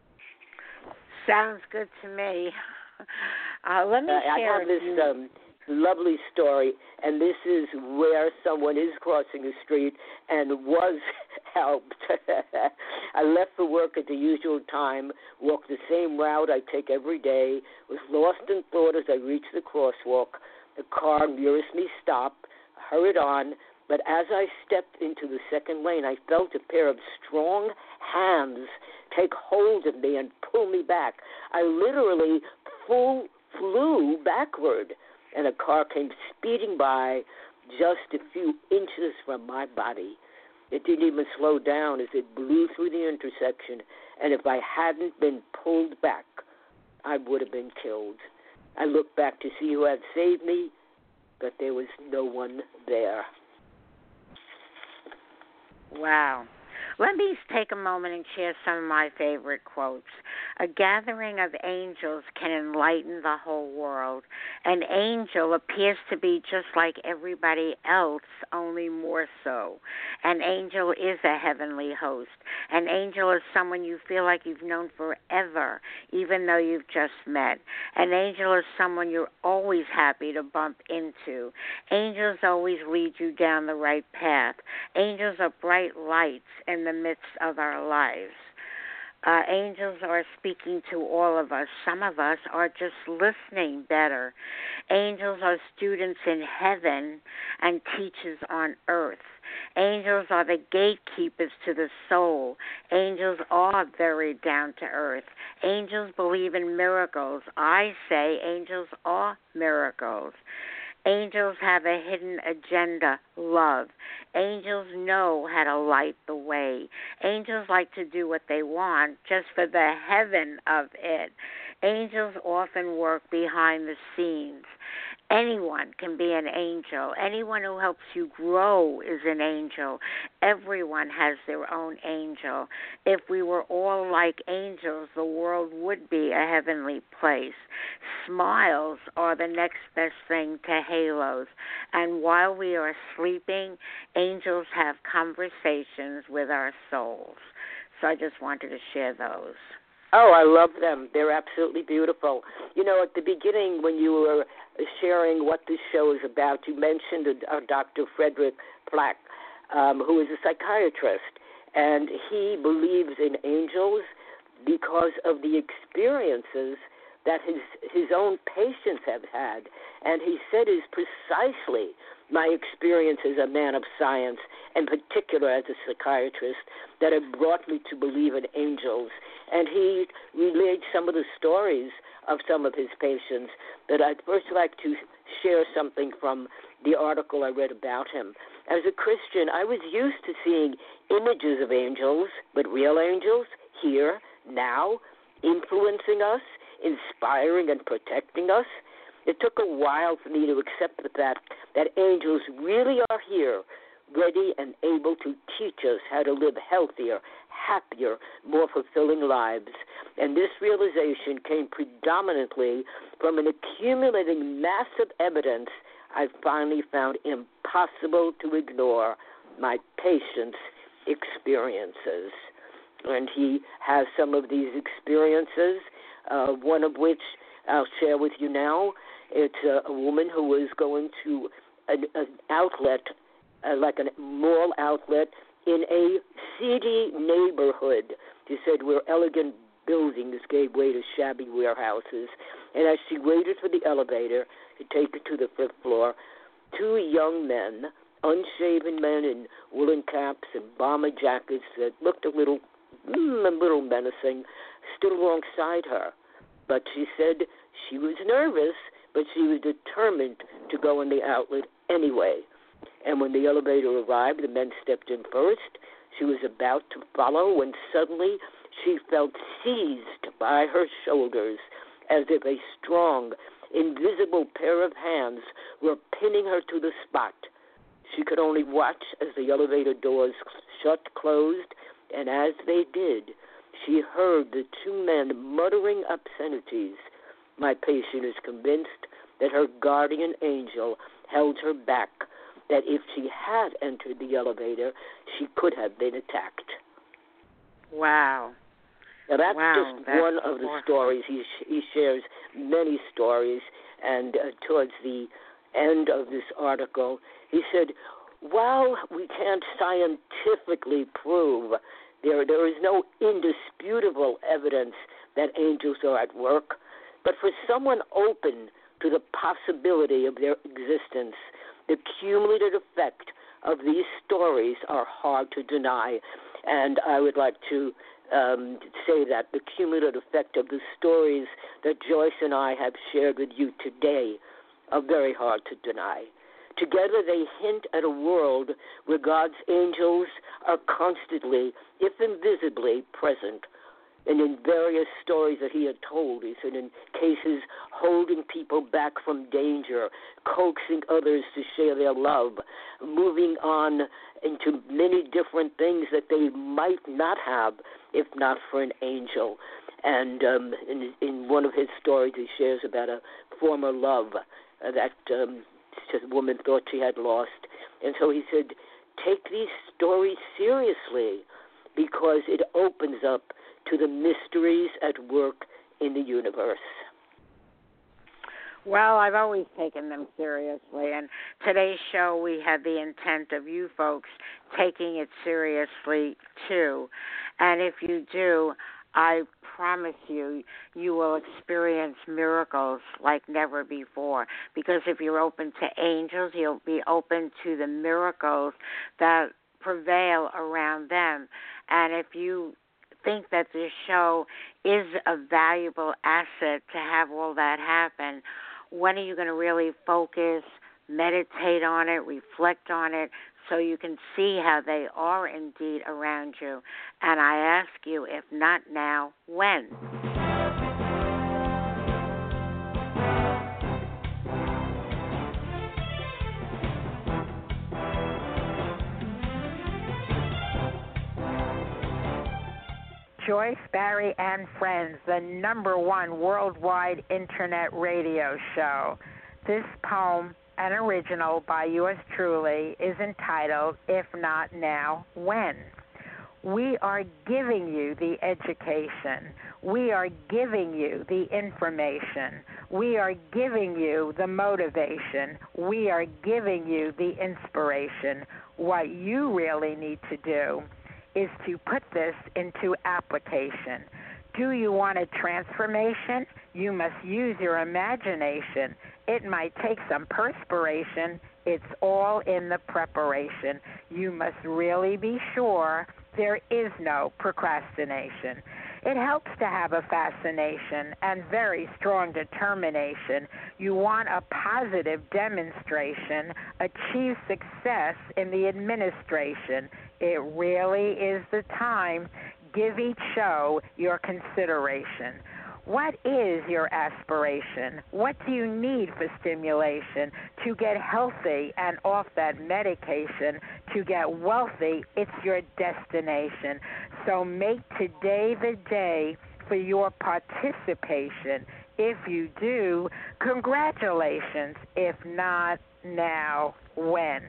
Sounds good to me. Uh, let me uh, share. I have this um, lovely story, and this is where someone is crossing the street and was helped. I left for work at the usual time, walked the same route I take every day, was lost in thought as I reached the crosswalk. The car nearest me stopped, hurried on, but as I stepped into the second lane, I felt a pair of strong hands take hold of me and pull me back. I literally full, flew backward, and a car came speeding by just a few inches from my body. It didn't even slow down as it blew through the intersection, and if I hadn't been pulled back, I would have been killed. I looked back to see who had saved me, but there was no one there. Wow. Let me take a moment and share some of my favorite quotes. A gathering of angels can enlighten the whole world. An angel appears to be just like everybody else, only more so. An angel is a heavenly host. An angel is someone you feel like you've known forever, even though you've just met. An angel is someone you're always happy to bump into. Angels always lead you down the right path. Angels are bright lights in the midst of our lives. Uh, angels are speaking to all of us. Some of us are just listening better. Angels are students in heaven and teachers on earth. Angels are the gatekeepers to the soul. Angels are very down to earth. Angels believe in miracles. I say angels are miracles. Angels have a hidden agenda, love. Angels know how to light the way. Angels like to do what they want just for the heaven of it. Angels often work behind the scenes. Anyone can be an angel. Anyone who helps you grow is an angel. Everyone has their own angel. If we were all like angels, the world would be a heavenly place. Smiles are the next best thing to halos. And while we are sleeping, angels have conversations with our souls. So I just wanted to share those. Oh, I love them. They're absolutely beautiful. You know, at the beginning when you were sharing what this show is about, you mentioned uh, Doctor Frederick Plack, um, who is a psychiatrist, and he believes in angels because of the experiences that his his own patients have had. And he said is precisely my experience as a man of science, in particular as a psychiatrist, that have brought me to believe in angels. And he relayed some of the stories of some of his patients, but I'd first like to share something from the article I read about him. As a Christian, I was used to seeing images of angels, but real angels, here, now, influencing us, inspiring and protecting us. It took a while for me to accept the fact that angels really are here, ready and able to teach us how to live healthier, happier, more fulfilling lives. And this realization came predominantly from an accumulating massive evidence I finally found impossible to ignore: my patients' experiences. And he has some of these experiences, uh, one of which I'll share with you now. It's a, a woman who was going to an, an outlet, uh, like a mall outlet, in a seedy neighborhood. She said where elegant buildings gave way to shabby warehouses. And as she waited for the elevator to take her to the fifth floor, two young men, unshaven men in woolen caps and bomber jackets that looked a little, mm, a little menacing, stood alongside her. But she said she was nervous, but she was determined to go in the outlet anyway. And when the elevator arrived, the men stepped in first. She was about to follow when suddenly she felt seized by her shoulders as if a strong, invisible pair of hands were pinning her to the spot. She could only watch as the elevator doors shut, closed, and as they did, she heard the two men muttering obscenities. My patient is convinced that her guardian angel held her back, that if she had entered the elevator, she could have been attacked. Wow. Now, that's wow, just that's one of the awesome. stories. He, he shares many stories, and uh, towards the end of this article, he said, while we can't scientifically prove, there there is no indisputable evidence that angels are at work, but for someone open to the possibility of their existence, the cumulative effect of these stories are hard to deny. And I would like to um, say that the cumulative effect of the stories that Joyce and I have shared with you today are very hard to deny. Together they hint at a world where God's angels are constantly, if invisibly, present. And in various stories that he had told, he said in cases holding people back from danger, coaxing others to share their love, moving on into many different things that they might not have if not for an angel. And um, in, in one of his stories, he shares about a former love uh, that um, this woman thought she had lost. And so he said, take these stories seriously because it opens up to the mysteries at work in the universe. Well, I've always taken them seriously, and today's show we had the intent of you folks taking it seriously too. And if you do, I promise you, you will experience miracles like never before. Because if you're open to angels, you'll be open to the miracles that prevail around them. And if you think that this show is a valuable asset to have all that happen, when are you going to really focus, meditate on it, reflect on it, so you can see how they are indeed around you? And I ask you, if not now, when? Joyce, Barrie, and Friends, the number one worldwide internet radio show. This poem, an original by yours truly, is entitled, If Not Now, When? We are giving you the education. We are giving you the information. We are giving you the motivation. We are giving you the inspiration. What you really need to do is to put this into application. Do you want a transformation? You must use your imagination. It might take some perspiration. It's all in the preparation. You must really be sure there is no procrastination. It helps to have a fascination and very strong determination. You want a positive demonstration, achieve success in the administration. It really is the time. Give each show your consideration. What is your aspiration? What do you need for stimulation to get healthy and off that medication? To get wealthy, it's your destination. So make today the day for your participation. If you do, congratulations. If not, now, when?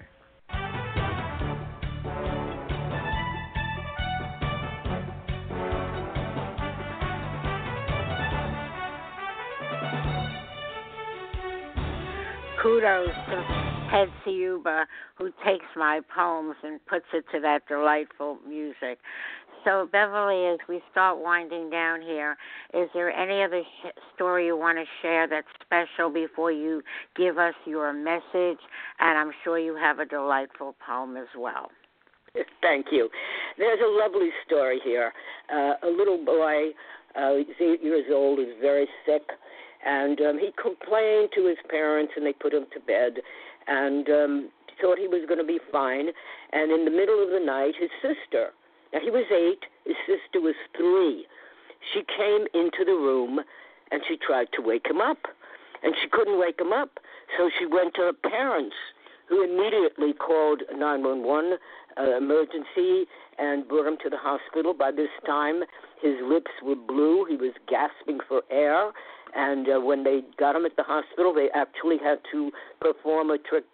Kudos to Ted Siuba, who takes my poems and puts it to that delightful music. So, Beverly, as we start winding down here, is there any other sh- story you want to share that's special before you give us your message? And I'm sure you have a delightful poem as well. Thank you. There's a lovely story here. Uh, a little boy, uh, he's eight years old, is very sick. And um, he complained to his parents, and they put him to bed, and um, thought he was going to be fine. And in the middle of the night, his sister, now he was eight, his sister was three, she came into the room, and she tried to wake him up. And she couldn't wake him up, so she went to her parents, who immediately called nine one one, uh, emergency, and brought him to the hospital. By this time, his lips were blue. He was gasping for air. And uh, when they got him at the hospital, they actually had to perform a trick,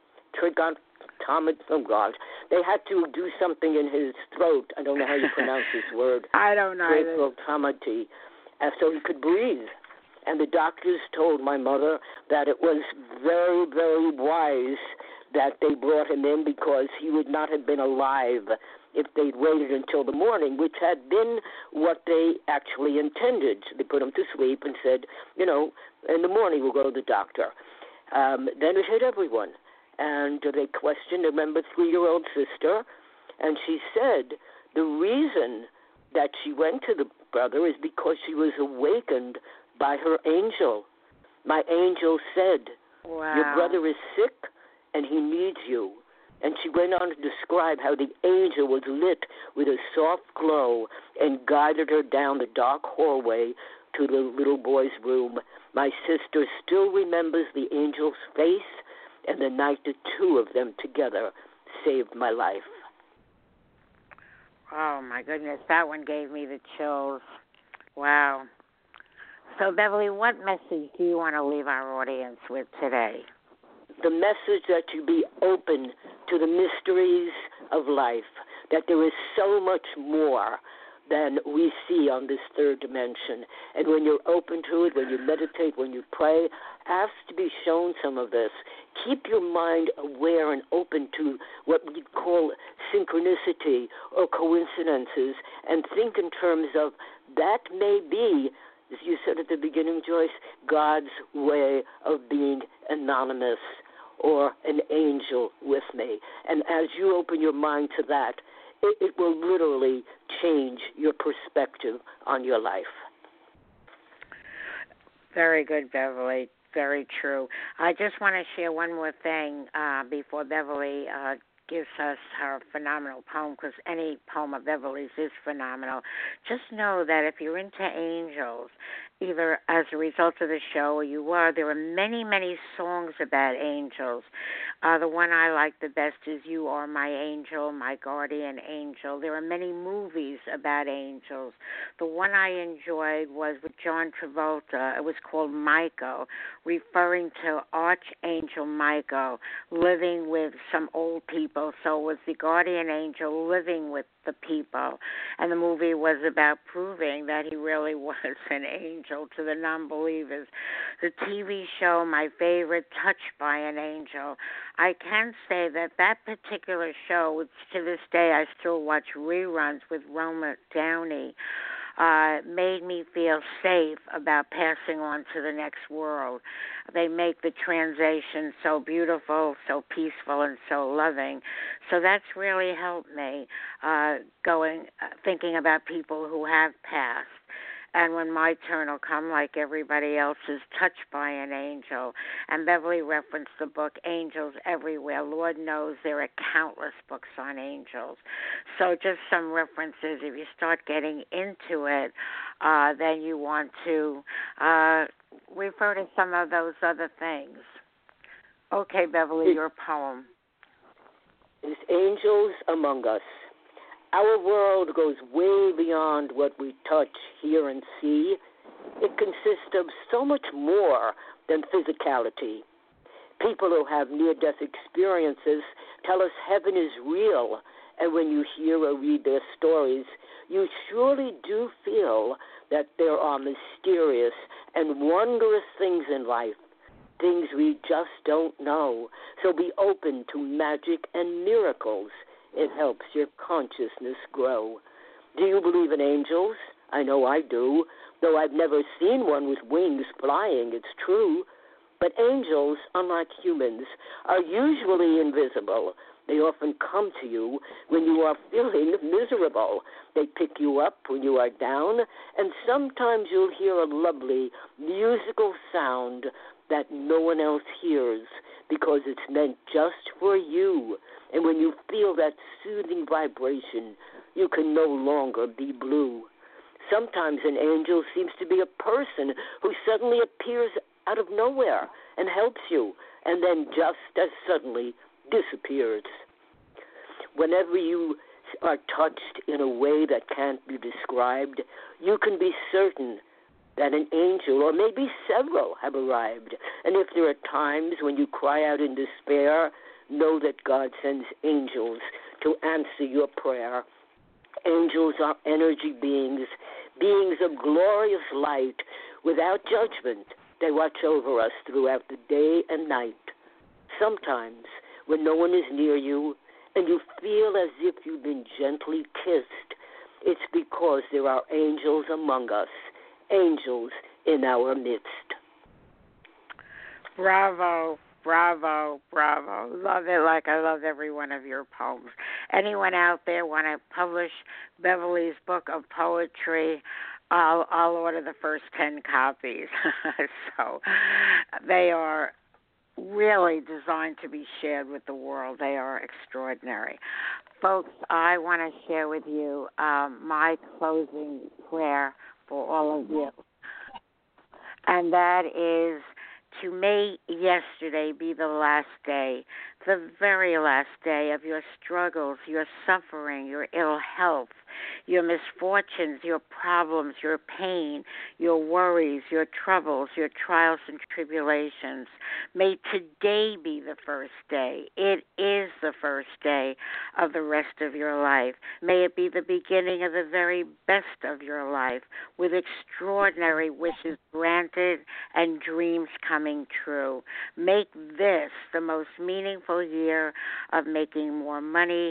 trichotomy. Oh, God. They had to do something in his throat. I don't know how you pronounce this word. I don't know. Trichotomy, uh, so he could breathe. And the doctors told my mother that it was very, very wise that they brought him in, because he would not have been alive if they'd waited until the morning, which had been what they actually intended. They put him to sleep and said, you know, in the morning we'll go to the doctor. Um, then it hit everyone. And they questioned, remember, three-year-old sister, and she said the reason that she went to the brother is because she was awakened by her angel. My angel said, wow. Your brother is sick and he needs you. And she went on to describe how the angel was lit with a soft glow and guided her down the dark hallway to the little boy's room. My sister still remembers the angel's face and the night the two of them together saved my life. Oh, my goodness. That one gave me the chills. Wow. So, Beverly, what message do you want to leave our audience with today? The message that you be open to the mysteries of life, that there is so much more than we see on this third dimension. And when you're open to it, when you meditate, when you pray, ask to be shown some of this. Keep your mind aware and open to what we call synchronicity or coincidences, and think in terms of that may be, as you said at the beginning, Joyce, God's way of being anonymous or an angel with me. And as you open your mind to that, it, it will literally change your perspective on your life. Very good, Beverly. Very true. I just want to share one more thing uh, before Beverly uh, gives us her phenomenal poem, because any poem of Beverly's is phenomenal. Just know that if you're into angels, either as a result of the show or you are, there are many, many songs about angels. Uh, the one I like the best is You Are My Angel, My Guardian Angel. There are many movies about angels. The one I enjoyed was with John Travolta. It was called Michael, referring to Archangel Michael living with some old people. So it was the guardian angel living with the people. And the movie was about proving that he really was an angel to the non-believers. The T V show, my favorite, Touched by an Angel. I can say that that particular show, which to this day I still watch reruns with Roma Downey, uh, made me feel safe about passing on to the next world. They make the transition so beautiful, so peaceful, and so loving. So that's really helped me uh, going, uh, thinking about people who have passed. And when my turn will come, like everybody else, is touched by an angel. And Beverly referenced the book Angels Everywhere. Lord knows there are countless books on angels. So just some references. If you start getting into it, uh, then you want to uh, refer to some of those other things. Okay, Beverly, your poem. There's angels among us. Our world goes way beyond what we touch, hear, and see. It consists of so much more than physicality. People who have near-death experiences tell us heaven is real, and when you hear or read their stories, you surely do feel that there are mysterious and wondrous things in life, things we just don't know. So be open to magic and miracles. It helps your consciousness grow. Do you believe in angels? I know I do, though I've never seen one with wings flying, it's true. But angels, unlike humans, are usually invisible. They often come to you when you are feeling miserable. They pick you up when you are down, and sometimes you'll hear a lovely musical sound that no one else hears because it's meant just for you. And when you feel that soothing vibration, you can no longer be blue. Sometimes an angel seems to be a person who suddenly appears out of nowhere and helps you, and then just as suddenly disappears. Whenever you are touched in a way that can't be described, you can be certain that an angel, or maybe several, have arrived. And if there are times when you cry out in despair, know that God sends angels to answer your prayer. Angels are energy beings, beings of glorious light without judgment. They watch over us throughout the day and night. Sometimes, when no one is near you and you feel as if you've been gently kissed, it's because there are angels among us, angels in our midst. Bravo. Bravo, bravo. Love it like I love every one of your poems. Anyone out there want to publish Beverly's book of poetry, I'll, I'll order the first ten copies. So they are really designed to be shared with the world. They are extraordinary. Folks, I want to share with you um, my closing prayer for all of you. And that is, to may yesterday be the last day, the very last day of your struggles, your suffering, your ill health, your misfortunes, your problems, your pain, your worries, your troubles, your trials and tribulations. May today be the first day. It is the first day of the rest of your life. May it be the beginning of the very best of your life, with extraordinary wishes granted and dreams coming true. Make this the most meaningful year of making more money,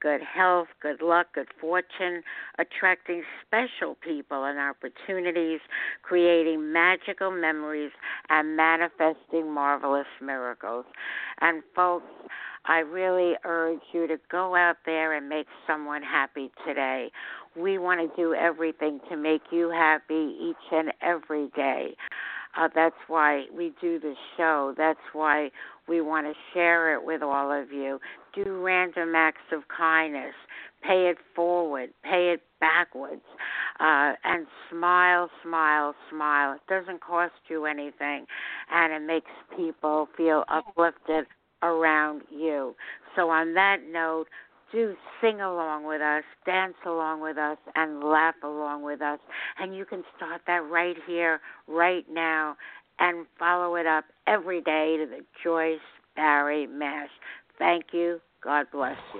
good health, good luck, good fortune, attracting special people and opportunities, creating magical memories, and manifesting marvelous miracles. And folks, I really urge you to go out there and make someone happy today. We want to do everything to make you happy each and every day. Uh, that's why we do this show. That's why we want to share it with all of you. Do random acts of kindness. Pay it forward. Pay it backwards. Uh, and smile, smile, smile. It doesn't cost you anything, and it makes people feel uplifted around you. So on that note, do sing along with us, dance along with us, and laugh along with us. And you can start that right here, right now, and follow it up every day to the Joyce Barrie Mash. Thank you. God bless you.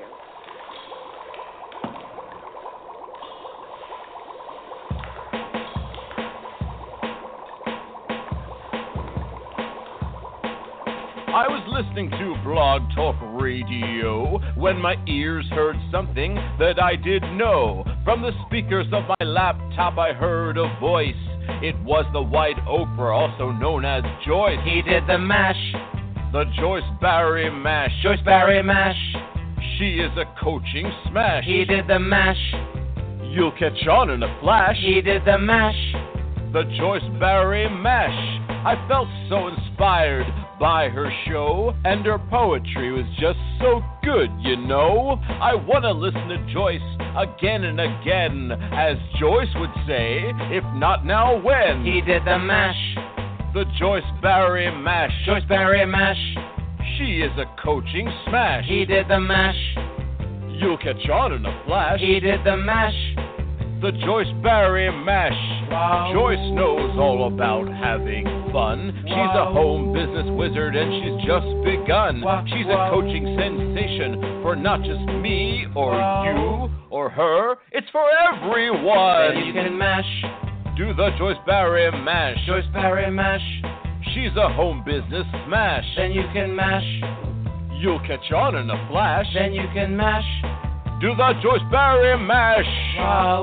I was listening to Blog Talk Radio when my ears heard something that I didn't know. From the speakers of my laptop I heard a voice. It was the White Oprah, also known as Joyce. He did the mash. The Joyce Barrie Mash. Joyce Barrie Mash. She is a coaching smash. He did the mash. You'll catch on in a flash. He did the mash. The Joyce Barrie Mash. I felt so inspired by her show, and her poetry was just so good, you know. I want to listen to Joyce again and again, as Joyce would say, if not now, when? He did the mash. The Joyce Barrie Mash. Joyce Barrie Mash. She is a coaching smash. He did the mash. You'll catch on in a flash. He did the mash. The Joyce Barrie Mash. Wow. Joyce knows all about having fun. Wow. She's a home business wizard and she's just begun. Wow. She's wow. a coaching sensation for not just me or wow. you or her. It's for everyone. Then you can mash. Do the Joyce Barrie Mash. Joyce Barrie Mash. She's a home business smash. Then you can mash. You'll catch on in a flash. Then you can mash. Do the Joyce Barrie Mash. Wow.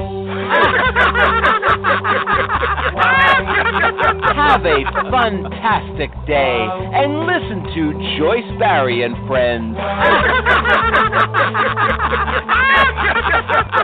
Have a fantastic day and listen to Joyce Barrie and Friends.